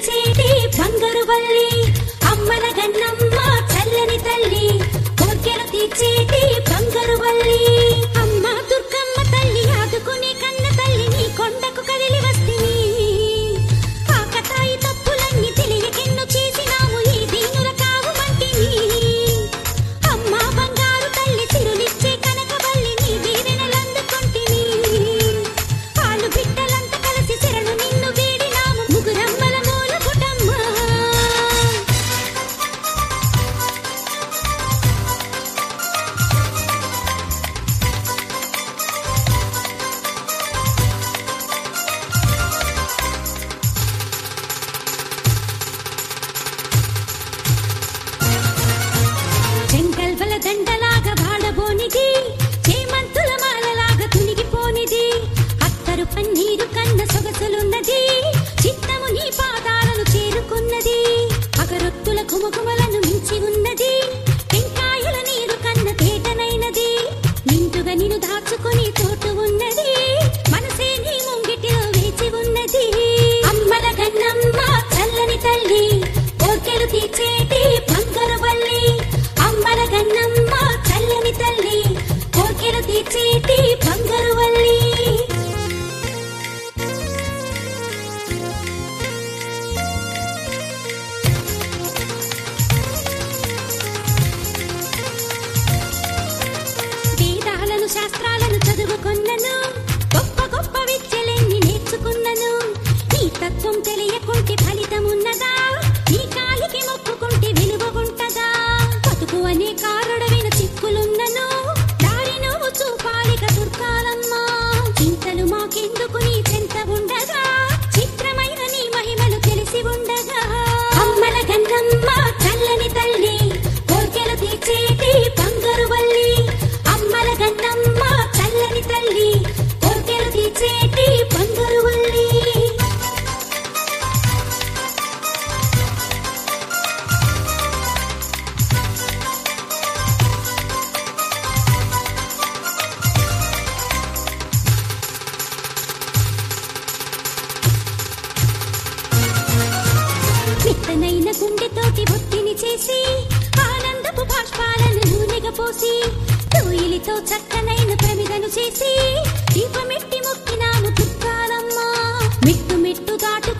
తీర్చేటి బంగారు వల్లి అమ్మల గన్నమ్మ చల్లని తల్లి కోర్కెలు తీర్చేటి బంగారు వల్లి అమ్మ దుర్గమ్మ తల్లి ఆదుకునే కన్న తల్లి నీ కొండకు కదిలి వస్తిని ఆకతాయి తప్పులన్నీ తెలియకెన్ను చేసినాము ఈ దీనుల కావు మంటిని అమ్మ బంగారు తల్లి సిరులిచ్చే కనకవల్లి నీ దీవెనలందుకొంటిని ఆలు బిడ్డలంతా కలిసి శరణు నిన్ను వేడినాము ముగురమ్మల మూల పుటమ్మ చెంగల్వల దండలాగా వాడబోనిది చేమంతుల మాలలాగా తునిగిపోనిది అత్తరు పన్నీరు కన్న సొగసులున్నది చిత్తము నీ పాదాలను చేరుకున్నది అగరొత్తుల కుమకుమలను మించి ఉన్నది టెంకాయల నీరు కన్న తేటనైనది నిండుగా నిన్ను దాచుకుని తోటు ఉన్నది మనసే నీ ముంగిటిలో వేచి ఉన్నది అమ్మల గన్నమ్మ చల్లని తల్లి కోర్కెలు తీర్చేటి బంగారు వల్లి అమ్మల గన్నమ్మ చల్లని తల్లి కోర్కెలు తీర్చేటి బంగారు వల్లి వేదాలను శాస్త్రాలను చదువుకున్నను గొప్ప గొప్ప విద్యలెన్ని నేర్చుకున్నను నీ తత్వం తెలియకుంటే ఫలితమున్నదా నీ కాలికి మొక్కుకుంటే విలువ ఉంటదా బతుకు అనే కారడమైన చిక్కులున్నను దారి నువ్వు చూపాలిక దుర్గాలమ్మా చింతలు మాకెందుకు నీ చెంత ఉండగా చిత్రమైన నీ మహిమలు తెలిసి ఉండగా అమ్మల గన్నమ్మ చల్లని తల్లి కోర్కెలు తీర్చేటి బంగారు వల్లి అమ్మల గన్నమ్మ చల్లని తల్లి కోర్కెలు తీర్చేటి బంగారు వల్లి మెత్తనైన గుండెతోటి ఒత్తిని చేసి ఆనందపు బాష్పాలను నూనెగా పోసి తోయిలితో చక్కనైన ప్రమిదను చేసి దీపమెట్టి మొక్కినాము దుర్గాలమ్మ మెట్టు మెట్టు దాటు